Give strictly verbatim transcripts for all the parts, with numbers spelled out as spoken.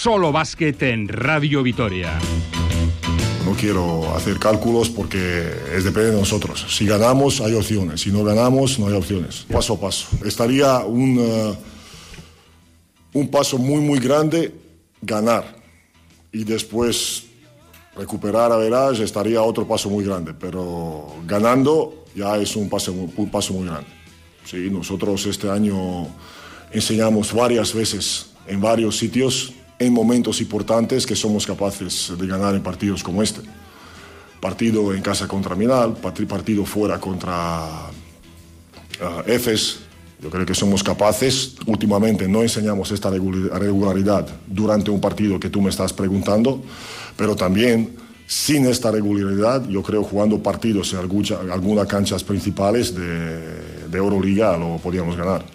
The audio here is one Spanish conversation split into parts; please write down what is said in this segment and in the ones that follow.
Solo básquet en Radio Vitoria. No quiero hacer cálculos porque es depende de nosotros. Si ganamos hay opciones, si no ganamos no hay opciones. Paso a paso. Estaría un, uh, un paso muy muy grande ganar y después recuperar a Verás estaría otro paso muy grande, pero ganando ya es un paso, un paso muy grande. Sí, nosotros este año enseñamos varias veces en varios sitios, en momentos importantes, que somos capaces de ganar en partidos como este. Partido en casa contra Milán, partido fuera contra uh, Efes. Yo creo que somos capaces. Últimamente no enseñamos esta regularidad durante un partido que tú me estás preguntando, pero también sin esta regularidad, yo creo jugando partidos en alguna, algunas canchas principales de, de Euroliga lo podíamos ganar.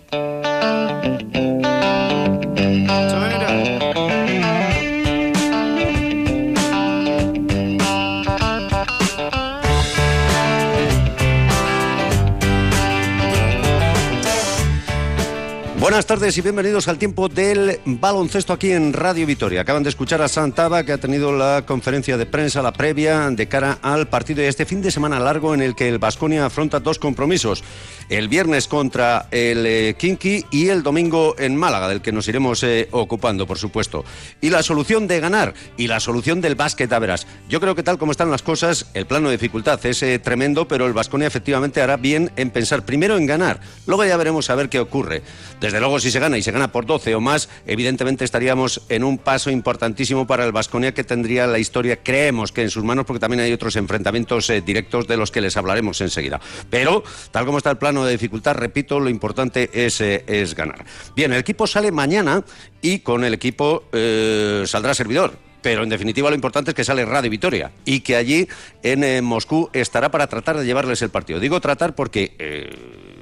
Buenas tardes y bienvenidos al tiempo del baloncesto aquí en Radio Vitoria. Acaban de escuchar a Santaba, que ha tenido la conferencia de prensa, la previa de cara al partido de este fin de semana largo en el que el Baskonia afronta dos compromisos. El viernes contra el eh, Khimki y el domingo en Málaga, del que nos iremos eh, ocupando, por supuesto. Y la solución de ganar y la solución del básquet a veras. Yo creo que tal como están las cosas, el plano de dificultad es eh, tremendo, pero el Baskonia efectivamente hará bien en pensar primero en ganar. Luego ya veremos a ver qué ocurre. Desde luego, si se gana y se gana por doce o más, evidentemente estaríamos en un paso importantísimo para el Baskonia, que tendría la historia, creemos que en sus manos, porque también hay otros enfrentamientos eh, directos de los que les hablaremos enseguida. Pero, tal como está el plano de dificultad, repito, lo importante es, eh, es ganar. Bien, el equipo sale mañana y con el equipo eh, saldrá servidor. Pero en definitiva lo importante es que sale Radio Vitoria y que allí en eh, Moscú estará para tratar de llevarles el partido. Digo tratar porque, eh,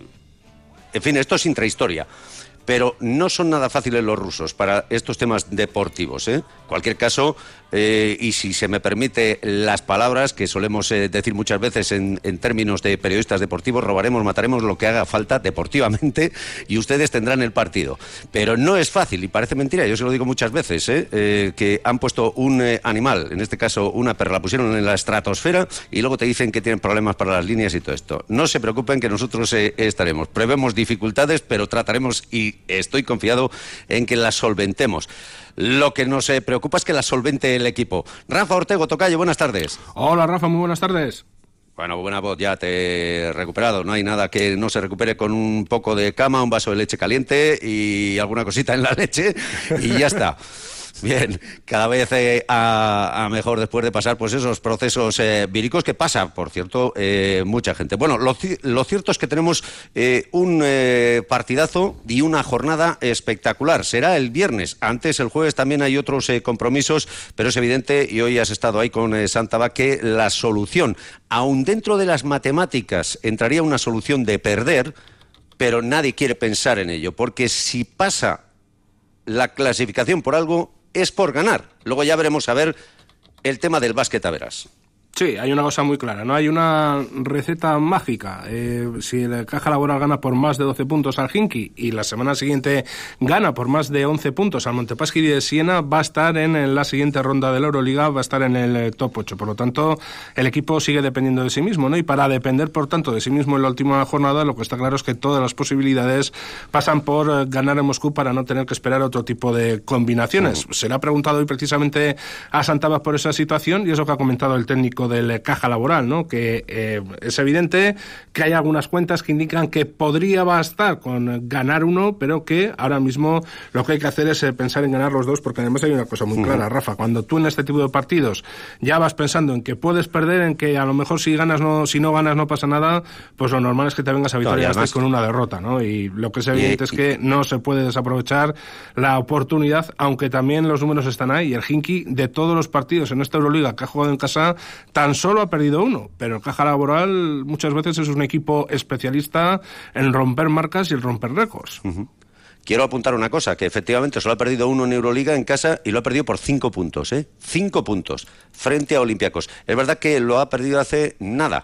en fin, esto es intrahistoria. Pero no son nada fáciles los rusos para estos temas deportivos, ¿eh? En cualquier caso, eh, y si se me permite las palabras que solemos eh, decir muchas veces en, en términos de periodistas deportivos, robaremos, mataremos lo que haga falta deportivamente y ustedes tendrán el partido. Pero no es fácil, y parece mentira, yo se lo digo muchas veces, ¿eh? Eh, que han puesto un eh, animal, en este caso una perra, la pusieron en la estratosfera y luego te dicen que tienen problemas para las líneas y todo esto. No se preocupen, que nosotros eh, estaremos. Prevemos dificultades, pero trataremos y estoy confiado en que las solventemos. Lo que nos eh, preocupa es que las solvente el equipo. Rafa Ortego, tocayo, buenas tardes. Hola Rafa, muy buenas tardes. Bueno, buena voz, ya te he recuperado. No hay nada que no se recupere con un poco de cama, un vaso de leche caliente y alguna cosita en la leche y ya está. Bien, cada vez eh, a, a mejor después de pasar pues esos procesos eh, víricos que pasa, por cierto, eh, mucha gente. Bueno, lo, lo cierto es que tenemos eh, un eh, partidazo y una jornada espectacular. Será el viernes. Antes, el jueves, también hay otros eh, compromisos, pero es evidente, y hoy has estado ahí con eh, Santaba, que la solución, aun dentro de las matemáticas, entraría una solución de perder, pero nadie quiere pensar en ello, porque si pasa la clasificación por algo, es por ganar. Luego ya veremos a ver el tema del básquet a veras. Sí, hay una cosa muy clara, no hay una receta mágica. Eh, si el Caja Laboral gana por más de doce puntos al Khimki y la semana siguiente gana por más de once puntos al Montepaschi de Siena, va a estar en la siguiente ronda de la Euroliga, va a estar en el top ocho. Por lo tanto, el equipo sigue dependiendo de sí mismo, ¿no? Y para depender, por tanto, de sí mismo en la última jornada, lo que está claro es que todas las posibilidades pasan por ganar en Moscú para no tener que esperar otro tipo de combinaciones. Uh-huh. Se le ha preguntado hoy precisamente a Santaba por esa situación y es lo que ha comentado el técnico del Caja Laboral, ¿no? Que eh, es evidente que hay algunas cuentas que indican que podría bastar con ganar uno, pero que ahora mismo lo que hay que hacer es eh, pensar en ganar los dos, porque además hay una cosa muy clara, uh-huh. Rafa, cuando tú en este tipo de partidos ya vas pensando en que puedes perder, en que a lo mejor si ganas no, si no ganas no pasa nada, pues lo normal es que te vengas a Vitoria y estés con una derrota, ¿no? Y lo que es evidente y, es que no se puede desaprovechar la oportunidad, aunque también los números están ahí. El Khimki, de todos los partidos en esta Euroliga que ha jugado en casa, tan solo ha perdido uno, pero el Caja Laboral muchas veces es un equipo especialista en romper marcas y en romper récords. Uh-huh. Quiero apuntar una cosa, que efectivamente solo ha perdido uno en Euroliga en casa y lo ha perdido por cinco puntos, ¿eh? Cinco puntos frente a Olympiacos. Es verdad que lo ha perdido hace nada.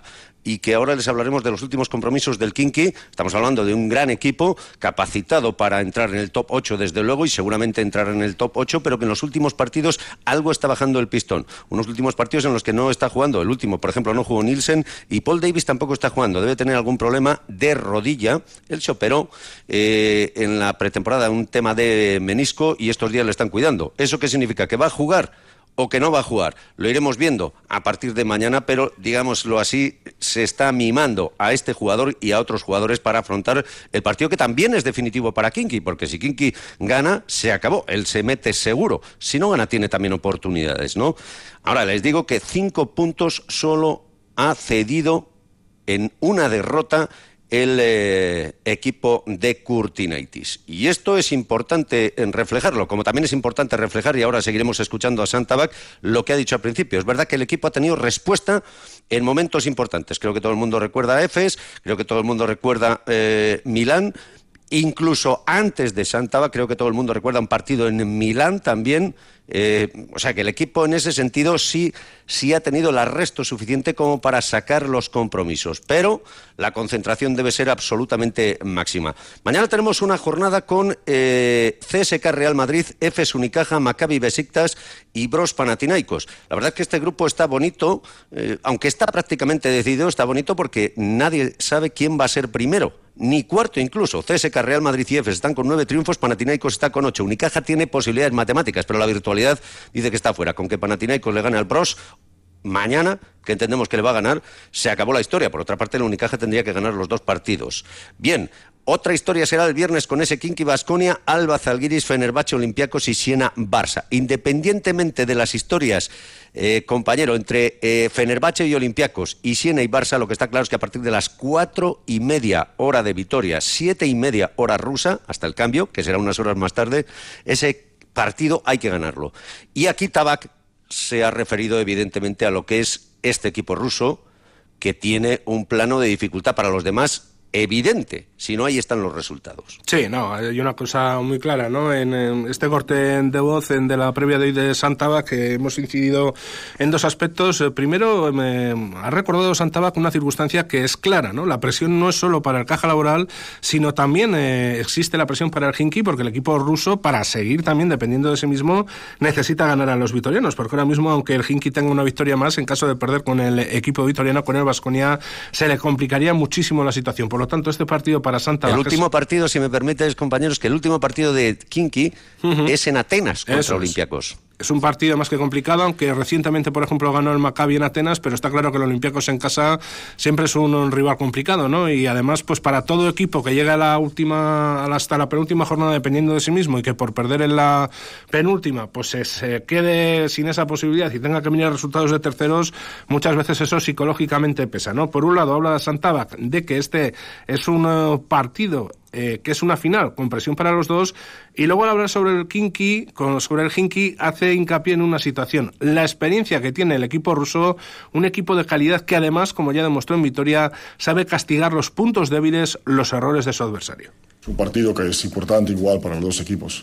y que ahora les hablaremos de los últimos compromisos del Khimki. Estamos hablando de un gran equipo capacitado para entrar en el top ocho desde luego y seguramente entrar en el top ocho, pero que en los últimos partidos algo está bajando el pistón. Unos últimos partidos en los que no está jugando. El último, por ejemplo, no jugó Nielsen y Paul Davis tampoco está jugando. Debe tener algún problema de rodilla. Él se operó eh, en la pretemporada un tema de menisco y estos días le están cuidando. ¿Eso qué significa? ¿Que va a jugar o que no va a jugar? Lo iremos viendo a partir de mañana, pero digámoslo así, se está mimando a este jugador y a otros jugadores para afrontar el partido que también es definitivo para Khimki, porque si Khimki gana, se acabó, él se mete seguro. Si no gana, tiene también oportunidades, ¿no? Ahora, les digo que cinco puntos solo ha cedido en una derrota el eh, equipo de Kurtinaitis. Y esto es importante en reflejarlo, como también es importante reflejar, y ahora seguiremos escuchando a Santabak, lo que ha dicho al principio. Es verdad que el equipo ha tenido respuesta en momentos importantes. Creo que todo el mundo recuerda a Efes, creo que todo el mundo recuerda eh, Milán, incluso antes de Santabak, creo que todo el mundo recuerda un partido en Milán también. Eh, o sea que el equipo en ese sentido sí, sí ha tenido el arresto suficiente como para sacar los compromisos, pero la concentración debe ser absolutamente máxima. Mañana tenemos una jornada con eh, C S K A Real Madrid, Efes Unicaja, Maccabi Besiktas y Bros Panathinaikos. La verdad es que este grupo está bonito, eh, aunque está prácticamente decidido, está bonito porque nadie sabe quién va a ser primero, ni cuarto incluso. C S K A Real Madrid y Efes están con nueve triunfos, Panathinaikos está con ocho. Unicaja tiene posibilidades matemáticas, pero la virtualidad dice que está fuera. Con que Panathinaikos le gane al Bros mañana, que entendemos que le va a ganar, se acabó la historia. Por otra parte, el Unicaja tendría que ganar los dos partidos. Bien, otra historia será el viernes con ese Khimki Baskonia, Alba Zalgiris, Fenerbahce, Olympiacos y Siena Barça. Independientemente de las historias, eh, compañero, entre eh, Fenerbahce y Olympiacos y Siena y Barça, lo que está claro es que a partir de las cuatro y media hora de Vitoria, siete y media hora rusa, hasta el cambio, que será unas horas más tarde, ese partido hay que ganarlo. Y aquí Tabak se ha referido evidentemente a lo que es este equipo ruso, que tiene un plano de dificultad para los demás evidente, si no ahí están los resultados. Sí, no, hay una cosa muy clara, ¿no? En, en este corte de voz en de la previa de hoy de Santabak, que hemos incidido en dos aspectos. Primero, me ha recordado Santabak una circunstancia que es clara, ¿no? La presión no es solo para el Caja Laboral, sino también eh, existe la presión para el Khimki, porque el equipo ruso, para seguir también dependiendo de sí mismo, necesita ganar a los vitorianos, porque ahora mismo, aunque el Khimki tenga una victoria más, en caso de perder con el equipo vitoriano, con el Baskonia, se le complicaría muchísimo la situación. Por lo tanto, este partido para Santabak... El último es... partido, si me permites, compañeros, que el último partido de Khimki uh-huh. es en Atenas contra Olympiacos. Es un partido más que complicado, aunque recientemente, por ejemplo, ganó el Maccabi en Atenas, pero está claro que el Olympiacos en casa siempre es un, un rival complicado, ¿no? Y además, pues para todo equipo que llega a la última, hasta la penúltima jornada dependiendo de sí mismo y que por perder en la penúltima, pues se, se quede sin esa posibilidad y tenga que venir resultados de terceros, muchas veces eso psicológicamente pesa, ¿no? Por un lado, habla Santabak de que este es un uh, partido Eh, que es una final con presión para los dos, y luego al hablar sobre el Khimki, con, sobre el Khimki, hace hincapié en una situación: la experiencia que tiene el equipo ruso, un equipo de calidad que además, como ya demostró en Vitoria, sabe castigar los puntos débiles, los errores de su adversario. Es un partido que es importante igual para los dos equipos.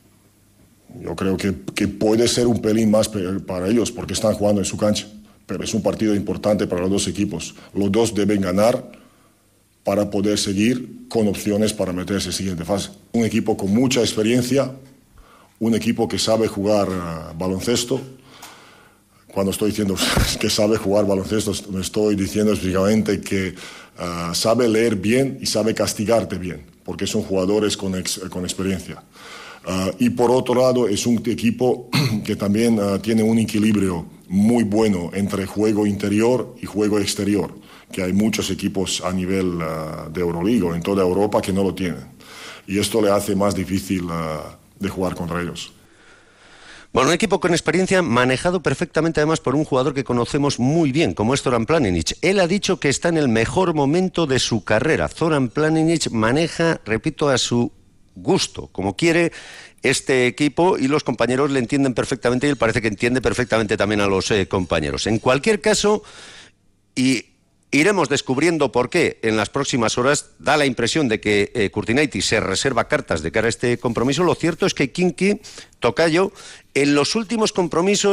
Yo creo que, que puede ser un pelín más para ellos porque están jugando en su cancha, pero es un partido importante para los dos equipos. Los dos deben ganar para poder seguir con opciones para meterse en la siguiente fase. Un equipo con mucha experiencia, un equipo que sabe jugar uh, baloncesto. Cuando estoy diciendo que sabe jugar baloncesto, no estoy diciendo específicamente que uh, sabe leer bien y sabe castigarte bien, porque son jugadores con, ex, con experiencia. Uh, y por otro lado, es un equipo que también uh, tiene un equilibrio muy bueno entre juego interior y juego exterior, que hay muchos equipos a nivel uh, de Euroliga en toda Europa que no lo tienen. Y esto le hace más difícil uh, de jugar contra ellos. Bueno, un equipo con experiencia manejado perfectamente además por un jugador que conocemos muy bien, como es Zoran Planinic. Él ha dicho que está en el mejor momento de su carrera. Zoran Planinic maneja, repito, a su gusto, como quiere este equipo, y los compañeros le entienden perfectamente, y él parece que entiende perfectamente también a los eh, compañeros. En cualquier caso, y iremos descubriendo por qué en las próximas horas, da la impresión de que eh, Kurtinaitis se reserva cartas de cara a este compromiso. Lo cierto es que Khimki, tocayo, en los últimos compromisos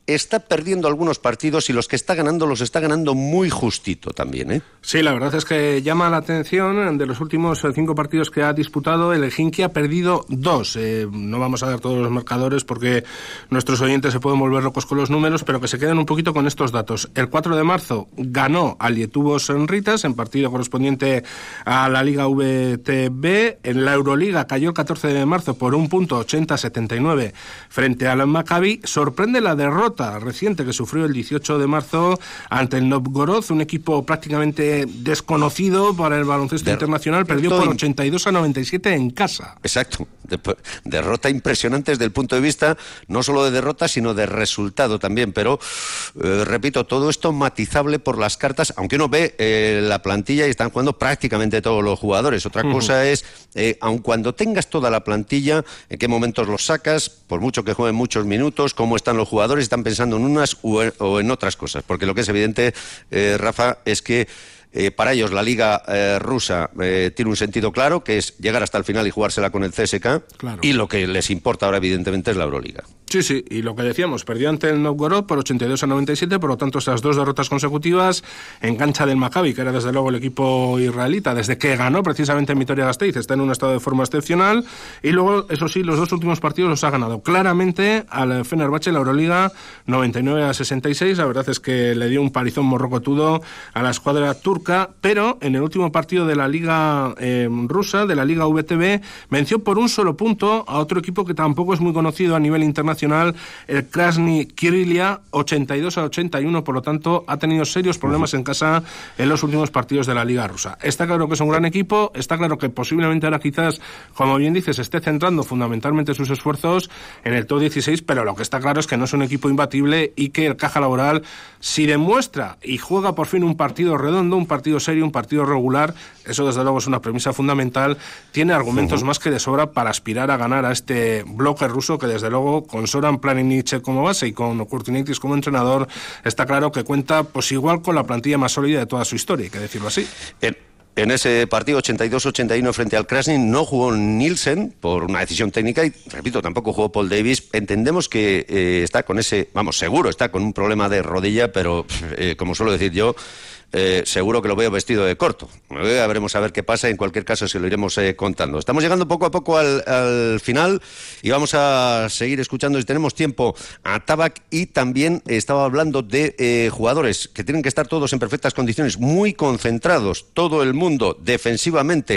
está perdiendo algunos partidos y los que está ganando los está ganando muy justito también, ¿eh? Sí, la verdad es que llama la atención. De los últimos cinco partidos que ha disputado, el Helsinki ha perdido dos. Eh, no vamos a dar todos los marcadores porque nuestros oyentes se pueden volver locos con los números, pero que se queden un poquito con estos datos. El cuatro de marzo ganó al Lietuvos Ritas en partido correspondiente a la Liga V T B. En la Euroliga cayó el catorce de marzo por un punto, ochenta a setenta y nueve, frente al Maccabi. Sorprende la derrota reciente que sufrió el dieciocho de marzo ante el Novgorod, un equipo prácticamente desconocido para el baloncesto Der- internacional, perdió por ochenta y dos a noventa y siete en casa. Exacto, de- derrota impresionante desde el punto de vista no solo de derrota, sino de resultado también, pero eh, repito, todo esto matizable por las cartas, aunque uno ve eh, la plantilla y están jugando prácticamente todos los jugadores. Otra uh-huh. cosa es, eh, aun cuando tengas toda la plantilla, en qué momentos los sacas, por mucho que jueguen muchos minutos, cómo están los jugadores, están pensando en unas o en otras cosas, porque lo que es evidente, eh, Rafa, es que eh, para ellos la liga eh, rusa eh, tiene un sentido claro, que es llegar hasta el final y jugársela con el C S K, claro. Y lo que les importa ahora evidentemente es la Euroliga. Sí, sí, y lo que decíamos, perdió ante el Novgorod por ochenta y dos a noventa y siete, por lo tanto esas dos derrotas consecutivas en cancha del Maccabi, que era desde luego el equipo israelita, desde que ganó precisamente en Vitoria-Gasteiz, está en un estado de forma excepcional, y luego, eso sí, los dos últimos partidos los ha ganado claramente al Fenerbahce, la Euroliga, noventa y nueve a sesenta y seis, la verdad es que le dio un palizón morrocotudo a la escuadra turca, pero en el último partido de la Liga eh, rusa, de la Liga V T B, venció por un solo punto a otro equipo que tampoco es muy conocido a nivel internacional, el Krasny Krylia, ochenta y dos a ochenta y uno, por lo tanto ha tenido serios problemas en casa en los últimos partidos de la Liga rusa. Está claro que es un gran equipo, está claro que posiblemente ahora quizás, como bien dices, esté centrando fundamentalmente sus esfuerzos en el top dieciséis, pero lo que está claro es que no es un equipo imbatible y que el Caja Laboral, si demuestra y juega por fin un partido redondo, un partido serio, un partido regular, eso desde luego es una premisa fundamental, tiene argumentos uh-huh. más que de sobra para aspirar a ganar a este bloque ruso que desde luego con Soran Planinic como base y con Kurtinaitis como entrenador, está claro que cuenta pues igual con la plantilla más sólida de toda su historia, hay que decirlo así. En, en ese partido ochenta y dos a ochenta y uno frente al Krasny no jugó Nielsen por una decisión técnica y, repito, tampoco jugó Paul Davis. Entendemos que eh, está con ese, vamos, seguro está con un problema de rodilla, pero eh, como suelo decir yo, Eh, seguro que lo veo vestido de corto. Eh, veremos a ver qué pasa, en cualquier caso se lo iremos eh, contando. Estamos llegando poco a poco al, al final y vamos a seguir escuchando, si tenemos tiempo, a Tabak, y también estaba hablando de eh, jugadores que tienen que estar todos en perfectas condiciones, muy concentrados, todo el mundo defensivamente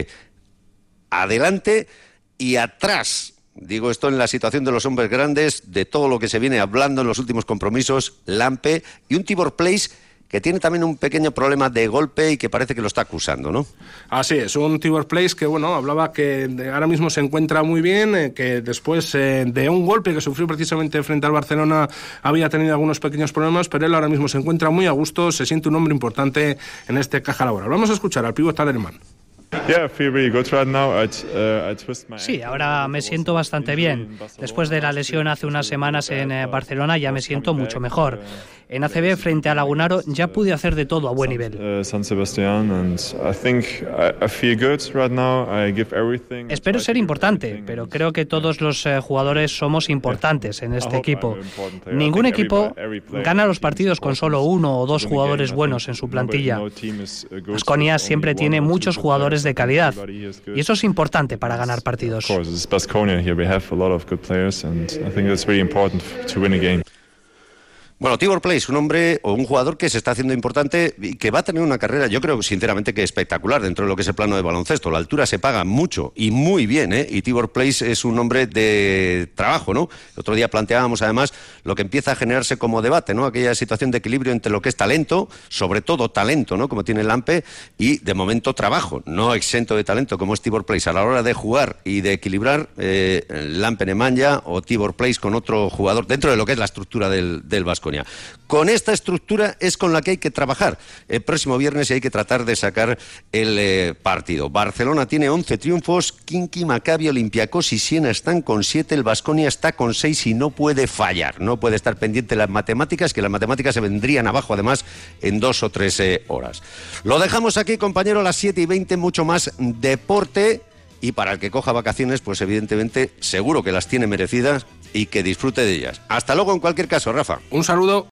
adelante y atrás. Digo esto en la situación de los hombres grandes, de todo lo que se viene hablando en los últimos compromisos, Lampe y un Tibor Place que tiene también un pequeño problema de golpe y que parece que lo está acusando, ¿no? Así es, un Tibor Place que, bueno, hablaba que ahora mismo se encuentra muy bien, eh, que después eh, de un golpe que sufrió precisamente frente al Barcelona había tenido algunos pequeños problemas, pero él ahora mismo se encuentra muy a gusto, se siente un hombre importante en este Caja Laboral. Vamos a escuchar al pívot alemán. Sí, ahora me siento bastante bien. Después de la lesión hace unas semanas en Barcelona ya me siento mucho mejor. En A C B frente a Lagunaro ya pude hacer de todo a buen nivel. Espero ser importante, pero creo que todos los jugadores somos importantes en este equipo. Ningún equipo gana los partidos con solo uno o dos jugadores buenos en su plantilla. Baskonia siempre tiene muchos jugadores de calidad y eso es importante para ganar partidos. Bueno, Tibor Place, un hombre o un jugador que se está haciendo importante y que va a tener una carrera, yo creo sinceramente que espectacular dentro de lo que es el plano de baloncesto. La altura se paga mucho y muy bien, ¿eh? Y Tibor Place es un hombre de trabajo, ¿no? El otro día planteábamos además lo que empieza a generarse como debate, ¿no? Aquella situación de equilibrio entre lo que es talento, sobre todo talento, ¿no? Como tiene Lampe, y de momento trabajo, no exento de talento como es Tibor Place. A la hora de jugar y de equilibrar, eh, Lampe Nemanja o Tibor Place con otro jugador dentro de lo que es la estructura del, del Vasco. Con esta estructura es con la que hay que trabajar el próximo viernes y hay que tratar de sacar el eh, partido. Barcelona tiene once triunfos, Khimki, Maccabi, Olympiacos y Siena están con siete, el Baskonia está con seis y no puede fallar, no puede estar pendiente de las matemáticas, que las matemáticas se vendrían abajo además en dos o tres eh, horas. Lo dejamos aquí, compañero, a las siete y veinte, mucho más deporte. y para el que coja vacaciones, pues evidentemente seguro que las tiene merecidas y que disfrute de ellas. Hasta luego en cualquier caso, Rafa. Un saludo.